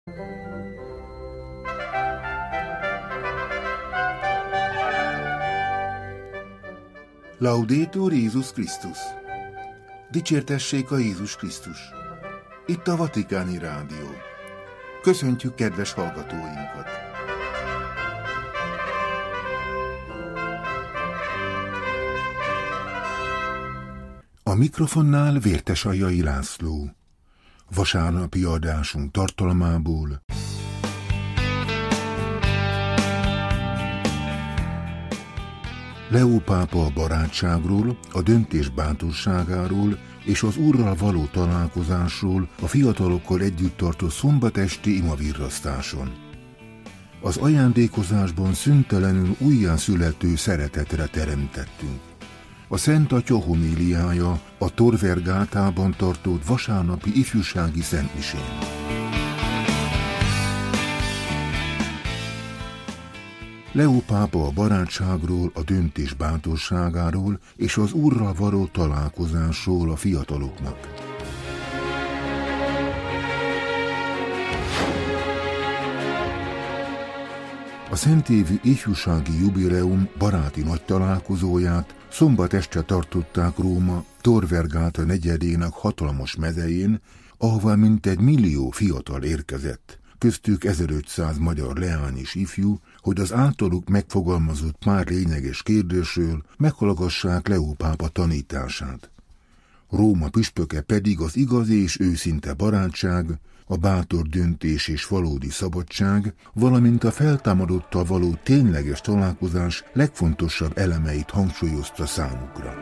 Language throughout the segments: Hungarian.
Laudetur Jézus Krisztus! Dicsértessék a Jézus Krisztus! Itt a Vatikáni Rádió. Köszöntjük kedves hallgatóinkat! A mikrofonnál Vértesaljai László. Vasárnapi adásunk tartalmából. Leó pápa a barátságról, a döntés bátorságáról és az Úrral való találkozásról a fiatalokkal együtt tartott szombatesti imavirrasztáson. Az ajándékozásban szüntelenül újjászülető szeretetre teremtettünk. A Szent Atya homíliája a Tor Vergatában tartott vasárnapi ifjúsági szentmisén. Leó pápa a barátságról, a döntés bátorságáról és az Úrral való találkozásról a fiataloknak. A szentévi ifjúsági jubileum baráti nagy találkozóját szombat este tartották Róma Tor Vergata negyedének hatalmas mezején, ahová mintegy millió fiatal érkezett, köztük 1500 magyar leány és ifjú, hogy az általuk megfogalmazott pár lényeges kérdésről meghallgassák Leó pápa tanítását. Róma püspöke pedig az igazi és őszinte barátság, a bátor döntés és valódi szabadság, valamint a feltámadottal való tényleges találkozás legfontosabb elemeit hangsúlyozta számukra.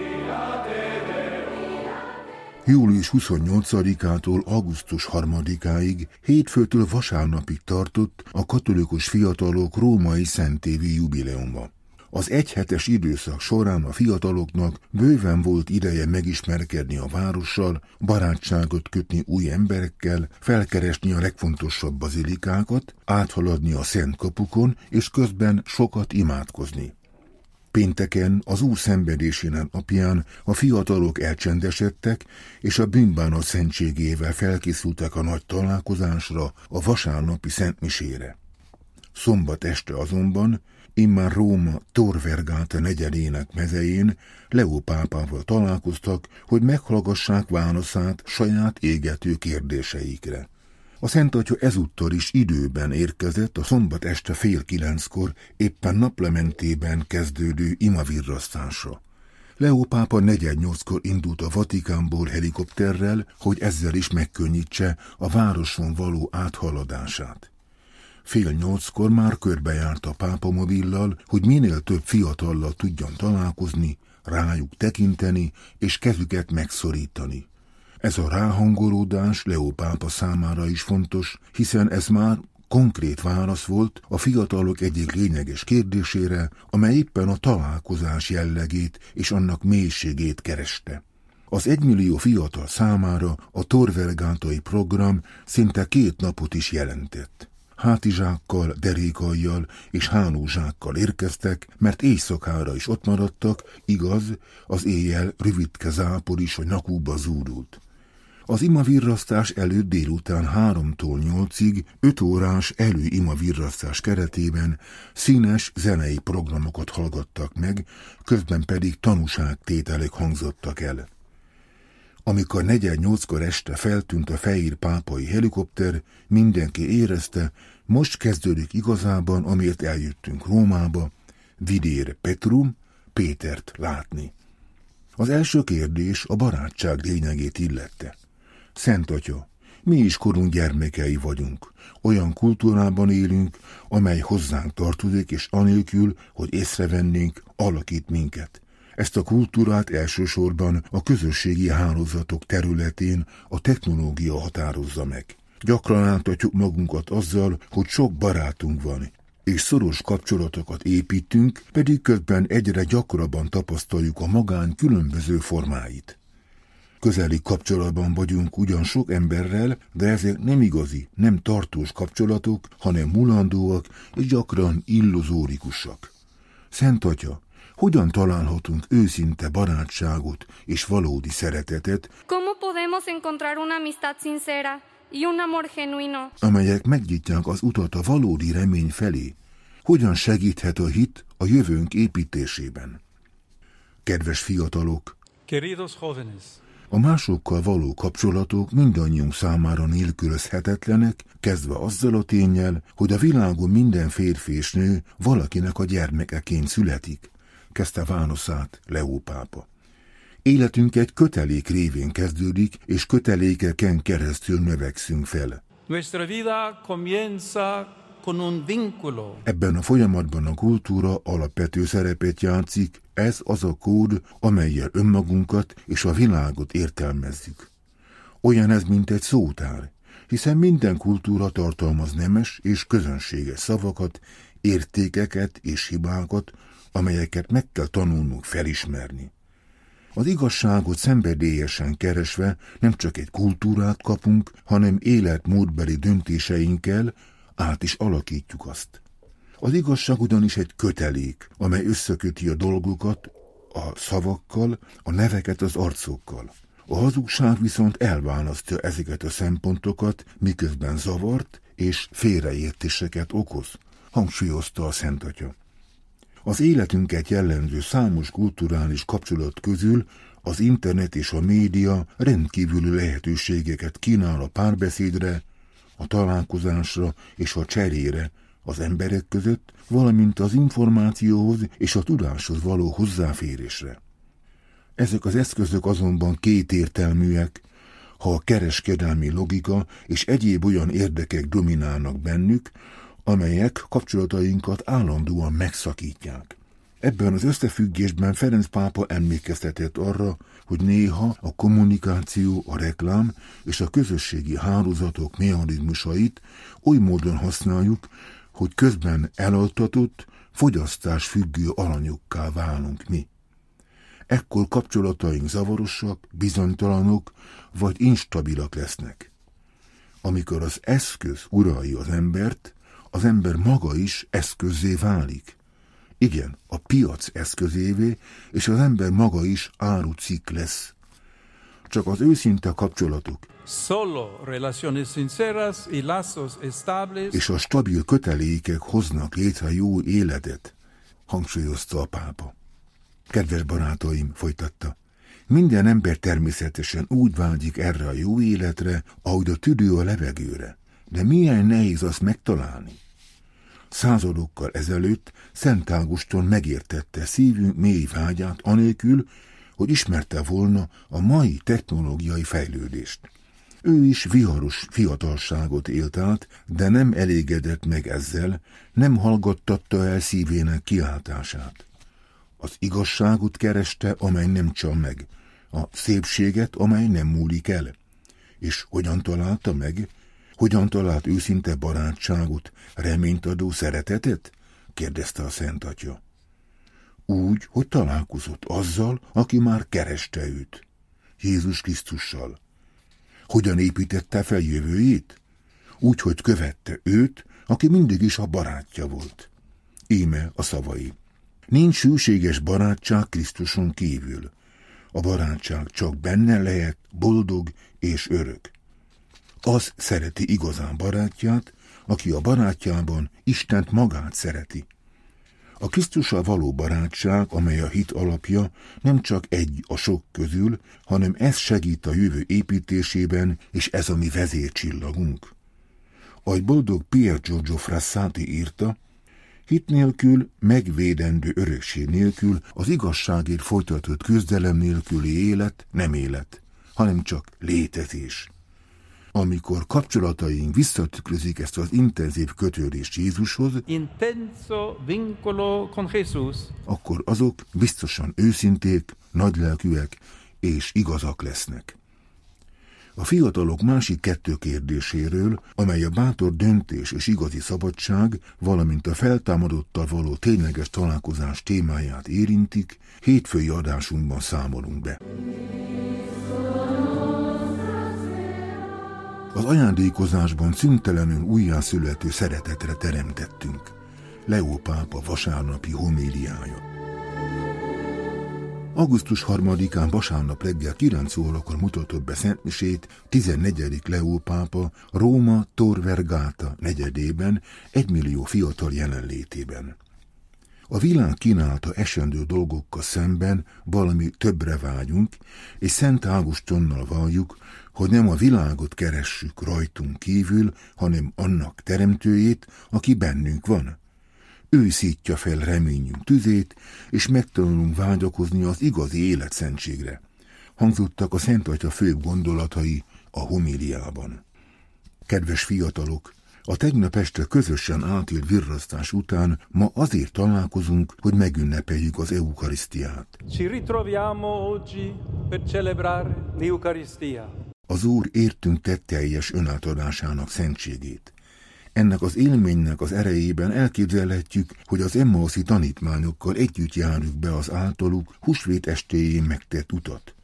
Július 28-ától augusztus 3-áig, hétfőtől vasárnapig tartott a katolikus fiatalok római szentévi jubileuma. Az egyhetes időszak során a fiataloknak bőven volt ideje megismerkedni a várossal, barátságot kötni új emberekkel, felkeresni a legfontosabb bazilikákat, áthaladni a szent kapukon, és közben sokat imádkozni. Pénteken, az Úr szenvedésének napján a fiatalok elcsendesedtek, és a bűnbánat szentségével felkészültek a nagy találkozásra, a vasárnapi szentmisére. Szombat este azonban, immár Róma Tor Vergata negyedének mezején Leó pápával találkoztak, hogy meghallgassák válaszát saját égető kérdéseikre. A Szent Atya ezúttal is időben érkezett a szombat este 8:30 éppen naplementében kezdődő imavirrasztásra. Leó pápa 7:45 indult a Vatikánból helikopterrel, hogy ezzel is megkönnyítse a városon való áthaladását. 7:30 már körbejárt a pápamobillal, hogy minél több fiatallal tudjon találkozni, rájuk tekinteni és kezüket megszorítani. Ez a ráhangolódás Leó pápa számára is fontos, hiszen ez már konkrét válasz volt a fiatalok egyik lényeges kérdésére, amely éppen a találkozás jellegét és annak mélységét kereste. Az 1 millió fiatal számára a Tor Vergatai program szinte 2 napot is jelentett. Hátizsákkal, derékajjal és hálózsákkal érkeztek, mert éjszakára is ott maradtak, igaz, az éjjel rövidke zápor is a nyakukba zúdult. Az imavirrasztás előtt délután 3-tól 8-ig 5 órás előimavirrasztás keretében színes zenei programokat hallgattak meg, közben pedig tanúságtételek hangzottak el. Amikor 7:45 este feltűnt a fehér pápai helikopter, mindenki érezte, most kezdődik igazában, amiért eljöttünk Rómába, vidére Petrum, Pétert látni. Az első kérdés a barátság lényegét illette. Szent Atya, mi is korunk gyermekei vagyunk. Olyan kultúrában élünk, amely hozzánk tartozik, és anélkül, hogy észrevennénk, alakít minket. Ezt a kultúrát elsősorban a közösségi hálózatok területén a technológia határozza meg. Gyakran áltatjuk magunkat azzal, hogy sok barátunk van, és szoros kapcsolatokat építünk, pedig közben egyre gyakrabban tapasztaljuk a magány különböző formáit. Közeli kapcsolatban vagyunk ugyan sok emberrel, de ezek nem igazi, nem tartós kapcsolatok, hanem mulandóak és gyakran illuzórikusak. Szent Atya, hogyan találhatunk őszinte barátságot és valódi szeretetet? ¿Cómo podemos encontrar una amistad sincera amelyek megnyitják az utat a valódi remény felé. Hogyan segíthet a hit a jövőnk építésében? Kedves fiatalok! Queridos jóvenes, a másokkal való kapcsolatok mindannyiunk számára nélkülözhetetlenek, kezdve azzal a ténnyel, hogy a világon minden férfi és nő valakinek a gyermekeként születik, kezdte válaszát Leó pápa. Életünk egy kötelék révén kezdődik, és kötelékeken keresztül növekszünk fel. Nuestra vida comienza con un vínculo. Ebben a folyamatban a kultúra alapvető szerepet játszik, ez az a kód, amellyel önmagunkat és a világot értelmezzük. Olyan ez, mint egy szótár, hiszen minden kultúra tartalmaz nemes és közönséges szavakat, értékeket és hibákat, amelyeket meg kell tanulnunk felismerni. Az igazságot szenvedélyesen keresve nem csak egy kultúrát kapunk, hanem életmódbeli döntéseinkkel át is alakítjuk azt. Az igazság ugyanis egy kötelék, amely összeköti a dolgokat a szavakkal, a neveket az arcokkal. A hazugság viszont elválasztja ezeket a szempontokat, miközben zavart és félreértéseket okoz, hangsúlyozta a Szent Atya. Az életünket jellemző számos kulturális kapcsolat közül az internet és a média rendkívüli lehetőségeket kínál a párbeszédre, a találkozásra és a cserére az emberek között, valamint az információhoz és a tudáshoz való hozzáférésre. Ezek az eszközök azonban kétértelműek, ha a kereskedelmi logika és egyéb olyan érdekek dominálnak bennük, amelyek kapcsolatainkat állandóan megszakítják. Ebben az összefüggésben Ferenc pápa emlékeztetett arra, hogy néha a kommunikáció, a reklám és a közösségi hálózatok mechanizmusait oly módon használjuk, hogy közben elaltatott, fogyasztásfüggő alanyokká válunk mi. Ekkor kapcsolataink zavarosak, bizonytalanok vagy instabilak lesznek. Amikor az eszköz uralja az embert, az ember maga is eszközzé válik. Igen, a piac eszközévé, és az ember maga is árucikk lesz. Csak az őszinte kapcsolatok és a stabil kötelékek hoznak létre jó életet, hangsúlyozta a pápa. Kedves barátaim, folytatta, minden ember természetesen úgy vágyik erre a jó életre, ahogy a tüdő a levegőre, de milyen nehéz azt megtalálni. Századokkal ezelőtt Szent Ágoston megértette szívünk mély vágyát anélkül, hogy ismerte volna a mai technológiai fejlődést. Ő is viharos fiatalságot élt át, de nem elégedett meg ezzel, nem hallgattatta el szívének kiáltását. Az igazságot kereste, amely nem csal meg, a szépséget, amely nem múlik el. És hogyan találta meg? Hogyan talált őszinte barátságot, reményt adó szeretetet? Kérdezte a Szent Atya. Úgy, hogy találkozott azzal, aki már kereste őt, Jézus Krisztussal. Hogyan építette fel jövőjét? Úgy, hogy követte őt, aki mindig is a barátja volt. Íme a szavai. Nincs hűséges barátság Krisztuson kívül. A barátság csak benne lehet boldog és örök. Az szereti igazán barátját, aki a barátjában Istent magát szereti. A Krisztussal való barátság, amely a hit alapja, nem csak egy a sok közül, hanem ez segít a jövő építésében, és ez a mi vezércsillagunk. Ahogy boldog Pier Giorgio Frassati írta, hit nélkül, megvédendő örökség nélkül, az igazságért folytatott küzdelem nélküli élet nem élet, hanem csak létezés. Amikor kapcsolataink visszatükrözik ezt az intenzív kötődést Jézushoz, akkor azok biztosan őszinték, nagylelkűek és igazak lesznek. A fiatalok másik kettő kérdéséről, amely a bátor döntés és igazi szabadság, valamint a feltámadottal való tényleges találkozás témáját érintik, hétfői adásunkban számolunk be. Az ajándékozásban szüntelenül újjászülető szeretetre teremtettünk. Leó pápa vasárnapi homéliája. Augusztus 3-án vasárnap reggel 9 órakor mutatott be szentmisét 14. Leó pápa Róma Tor Vergata negyedében 1 millió fiatal jelenlétében. A világ kínálta esendő dolgokkal szemben valami többre vágyunk, és Szent Águstonnal valljuk, hogy nem a világot keressük rajtunk kívül, hanem annak teremtőjét, aki bennünk van. Ő szítja fel reményünk tüzét, és megtanulunk vágyakozni az igazi életszentségre. Hangzottak a Szent Atya főbb gondolatai a homíliában. Kedves fiatalok, a tegnap este közösen átélt virrasztás után ma azért találkozunk, hogy megünnepeljük az eukarisztiát. Ci ritroviamo oggi per celebrare l'Eucaristia. Az Úr értünk tetteljes önátadásának szentségét. Ennek az élménynek az erejében elképzelhetjük, hogy az emmauszi tanítványokkal együtt járjuk be az általuk húsvét estéjén megtett utat.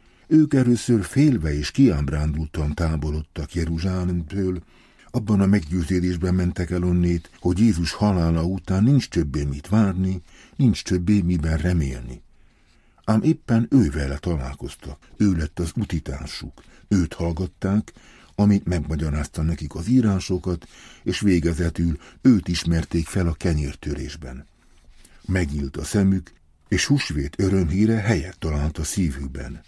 Ők először félve és kiábrándultan távolodtak Jeruzsálemtől, abban a meggyőződésben mentek el onnét, hogy Jézus halála után nincs többé mit várni, nincs többé miben remélni. Ám éppen ővele találkoztak, ő lett az utitársuk, őt hallgatták, amit megmagyarázta nekik az írásokat, és végezetül őt ismerték fel a kenyértörésben. Megnyílt a szemük, és húsvét örömhíre helyet talált a szívükben.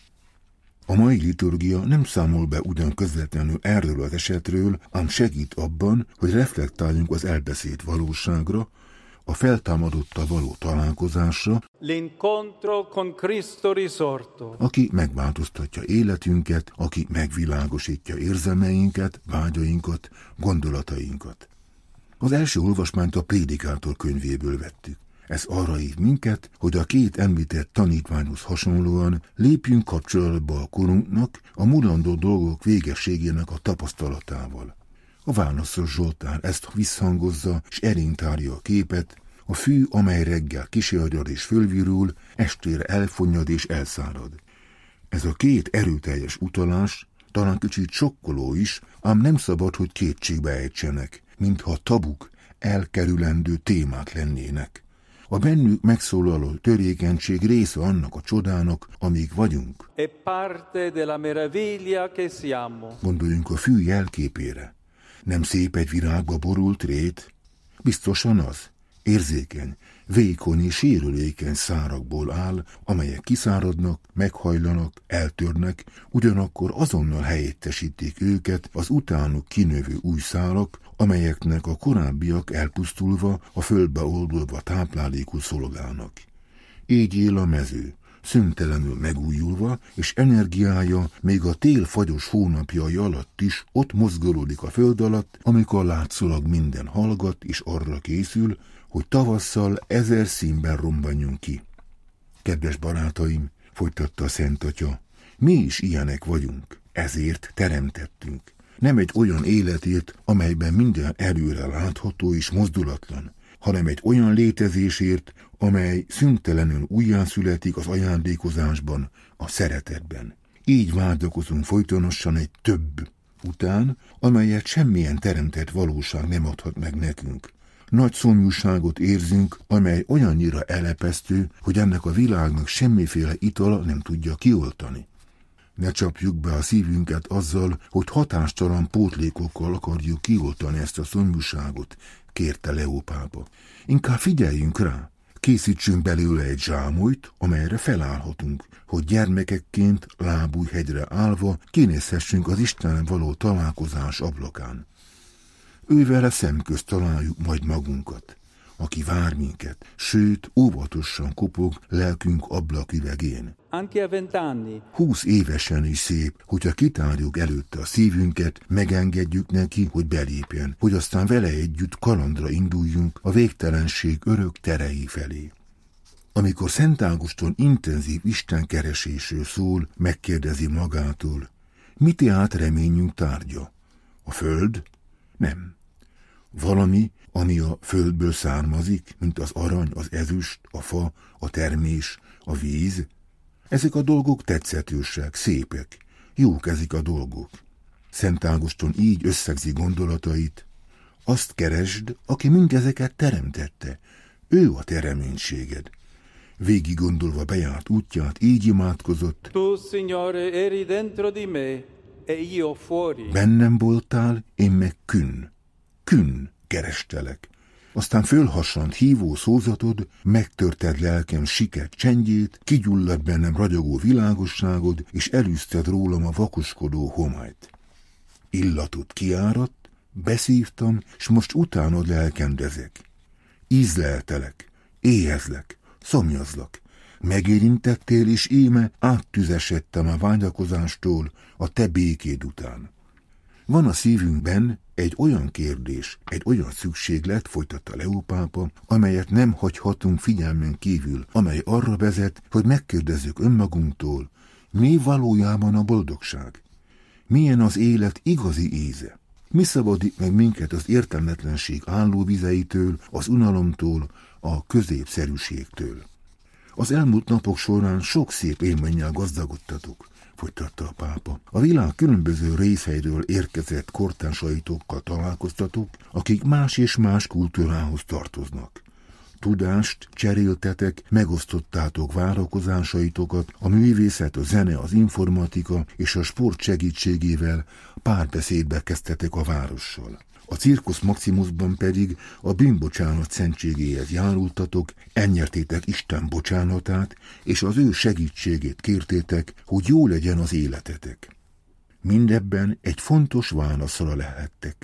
A mai liturgia nem számol be ugyan közvetlenül erről az esetről, ám segít abban, hogy reflektáljunk az elbeszélt valóságra, a feltámadottal való találkozásra, L'incontro con Cristo risorto. aki megváltoztatja életünket, aki megvilágosítja érzelmeinket, vágyainkat, gondolatainkat. Az első olvasmányt a Prédikátor könyvéből vettük. Ez arra hív minket, hogy a két említett tanítványhoz hasonlóan lépjünk kapcsolatba a korunknak, a mulandó dolgok végességének a tapasztalatával. A válaszos Zsoltár ezt visszhangozza, és eréntárja a képet, a fű, amely reggel kisagyad és fölvirul, estére elfonnyad és elszárad. Ez a két erőteljes utalás talán kicsit sokkoló is, ám nem szabad, hogy kétségbe ejtsenek, mintha tabuk, elkerülendő témák lennének. A bennük megszólaló törékenység része annak a csodának, amíg vagyunk. È parte della meraviglia che siamo. Gondoljunk a fű jelképére. Nem szép egy virágba borult rét? Biztosan az. Érzékeny, vékony és sérülékeny szárakból áll, amelyek kiszáradnak, meghajlanak, eltörnek, ugyanakkor azonnal helyettesítik őket az utánuk kinövő új szálak, amelyeknek a korábbiak elpusztulva, a földbe oldódva táplálékul szolgálnak. Így él a mező, szüntelenül megújulva, és energiája még a tél fagyos hónapjai alatt is ott mozgolódik a föld alatt, amikor látszólag minden hallgat és arra készül, hogy tavasszal 1000 színben robbanjon ki. Kedves barátaim, folytatta a Szent Atya, mi is ilyenek vagyunk, ezért teremtettünk. Nem egy olyan életért, amelyben minden előre látható és mozdulatlan, hanem egy olyan létezésért, amely szüntelenül újjászületik az ajándékozásban, a szeretetben. Így vágyakozunk folytonosan egy több után, amelyet semmilyen teremtett valóság nem adhat meg nekünk. Nagy szomjúságot érzünk, amely olyannyira elepesztő, hogy ennek a világnak semmiféle itala nem tudja kioltani. Ne csapjuk be a szívünket azzal, hogy hatástalan pótlékokkal akarjuk kioltani ezt a szomjúságot, kérte Leó pápa. Inkább figyeljünk rá, készítsünk belőle egy zsámolyt, amelyre felállhatunk, hogy gyermekekként lábújhegyre állva kinézhessünk az Istennel való találkozás ablakán. Ővele szemközt találjuk majd magunkat, aki vár minket, sőt, óvatosan kopog lelkünk ablaküvegén. 20 évesen is szép, hogyha kitárjuk előtte a szívünket, megengedjük neki, hogy belépjen, hogy aztán vele együtt kalandra induljunk a végtelenség örök terei felé. Amikor Szent Águston intenzív istenkeresésről szól, megkérdezi magától, mi tehát reményünk tárgya? A föld? Nem. Valami, ami a földből származik, mint az arany, az ezüst, a fa, a termés, a víz. Ezek a dolgok tetszetősek, szépek, jók ezek a dolgok. Szent Águston így összegzi gondolatait. Azt keresd, aki mindezeket teremtette. Ő a te reménységed. Végig gondolva bejárt útját, így imádkozott: Tu, Signore, eri dentro di me, e io fuori. Bennem voltál, én meg künn kerestelek. Aztán fölhassant hívó szózatod, megtörted lelkem siket csendjét, kigyulladt bennem ragyogó világosságod, és elűzted rólam a vakoskodó homályt. Illatod kiáradt, beszívtam, s most utánod lelkendezek. Ízleltelek, éhezlek, szomjazlak. Megérintettél, és íme áttüzesedtem a vágyakozástól a te békéd után. Van a szívünkben egy olyan kérdés, egy olyan szükséglet, folytatta Leó pápa, amelyet nem hagyhatunk figyelmen kívül, amely arra vezet, hogy megkérdezzük önmagunktól, mi valójában a boldogság? Milyen az élet igazi íze? Mi szabadít meg minket az értelmetlenség állóvizeitől, az unalomtól, a középszerűségtől? Az elmúlt napok során sok szép élménnyel gazdagodtatok, folytatta a pápa. A világ különböző részeiről érkezett kortársaitokkal találkoztatok, akik más és más kultúrához tartoznak. Tudást cseréltetek, megosztottátok várakozásaitokat, a művészet, a zene, az informatika és a sport segítségével párbeszédbe kezdtetek a várossal. A Circus Maximusban pedig a bűnbocsánat szentségéhez járultatok, elnyertétek Isten bocsánatát, és az ő segítségét kértétek, hogy jó legyen az életetek. Mindebben egy fontos válaszra lehettek.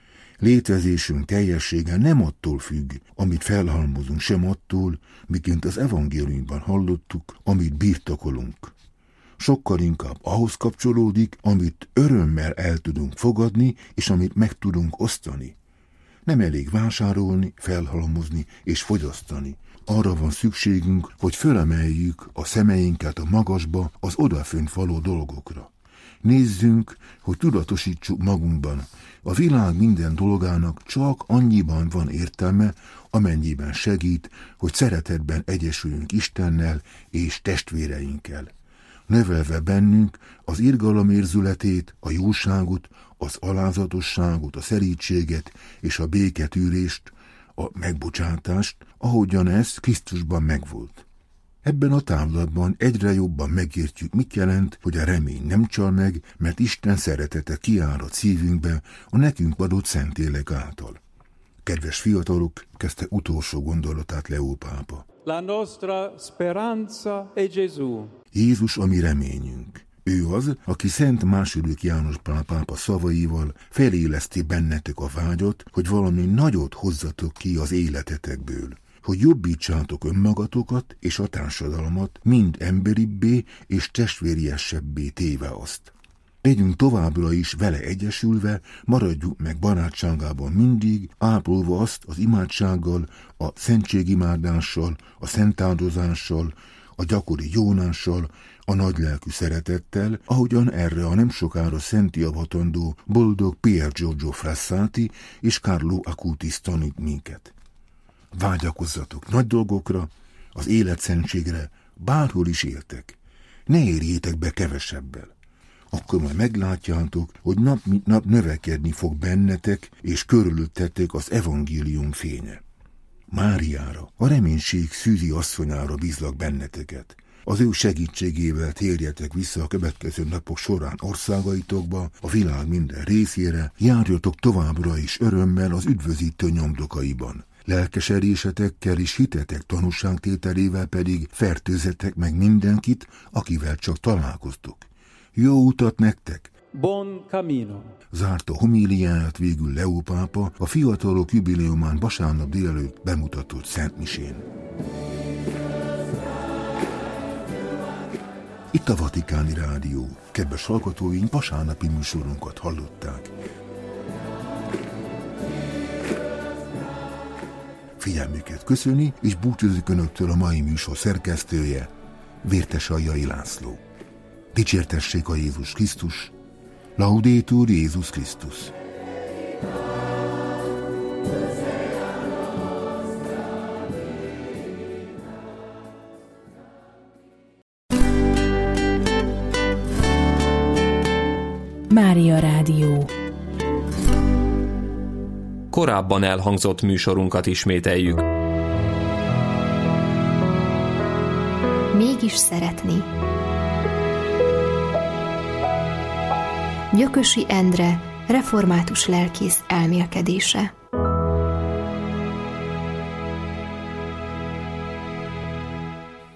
Létezésünk teljessége nem attól függ, amit felhalmozunk, sem attól, miként az evangéliumban hallottuk, amit birtokolunk. Sokkal inkább ahhoz kapcsolódik, amit örömmel el tudunk fogadni, és amit meg tudunk osztani. Nem elég vásárolni, felhalmozni és fogyasztani. Arra van szükségünk, hogy fölemeljük a szemeinket a magasba, az odafönt való dolgokra. Nézzünk, hogy tudatosítsuk magunkban. A világ minden dolgának csak annyiban van értelme, amennyiben segít, hogy szeretetben egyesüljünk Istennel és testvéreinkkel. Növelve bennünk az irgalomérzületét, a jóságot, az alázatosságot, a szerítséget és a béketűrést, a megbocsátást, ahogyan ez Krisztusban megvolt. Ebben a távlatban egyre jobban megértjük, mit jelent, hogy a remény nem csal meg, mert Isten szeretete kiárad szívünkbe a nekünk adott Szentlélek által. Kedves fiatalok, kezdte utolsó gondolatát Leó pápa. La nostra speranza è Gesù. Jézus a mi reményünk. Ő az, aki Szent II. János Pál pápa szavaival feléleszti bennetek a vágyat, hogy valami nagyot hozzatok ki az életetekből, hogy jobbítsátok önmagatokat és a társadalmat, mind emberibbé és testvériesebbé téve azt. Legyünk továbbra is vele egyesülve, maradjuk meg barátságában mindig, ápolva azt az imádsággal, a szentségimádással, a szentáldozással, a gyakori jónással, a nagylelkű szeretettel, ahogyan erre a nem sokára szentjavatandó boldog Pier Giorgio Frassati és Carlo Acutis tanít minket. Vágyakozzatok nagy dolgokra, az életszentségre, bárhol is éltek. Ne érjétek be kevesebbel. Akkor majd meglátjátok, hogy nap mint nap növekedni fog bennetek, és körülöttetek az evangélium fénye. Máriára, a reménység szűzi asszonyára bízlak benneteket. Az ő segítségével térjetek vissza a következő napok során országaitokba, a világ minden részére, járjatok továbbra is örömmel az üdvözítő nyomdokaiban. Lelkesedésetekkel és hitetek tanúságtételével pedig fertőzzetek meg mindenkit, akivel csak találkoztok. Jó utat nektek! Buon cammino! Zárta homíliáját végül Leó pápa a fiatalok jubileumán vasárnap délelőtt bemutatott szentmisén. Itt a Vatikáni Rádió. Kedves hallgatóink, vasárnapi műsorunkat hallották. Figyelmüket köszöni, és búcsúzik önöktől a mai műsor szerkesztője, Vértesaljai László. Dicsértessék a Jézus Krisztus, Laudetur Jézus Krisztus. Mária Rádió. Korábban elhangzott műsorunkat ismételjük. mégis szeretni. Gyökösi Endre, református lelkész elmélkedése.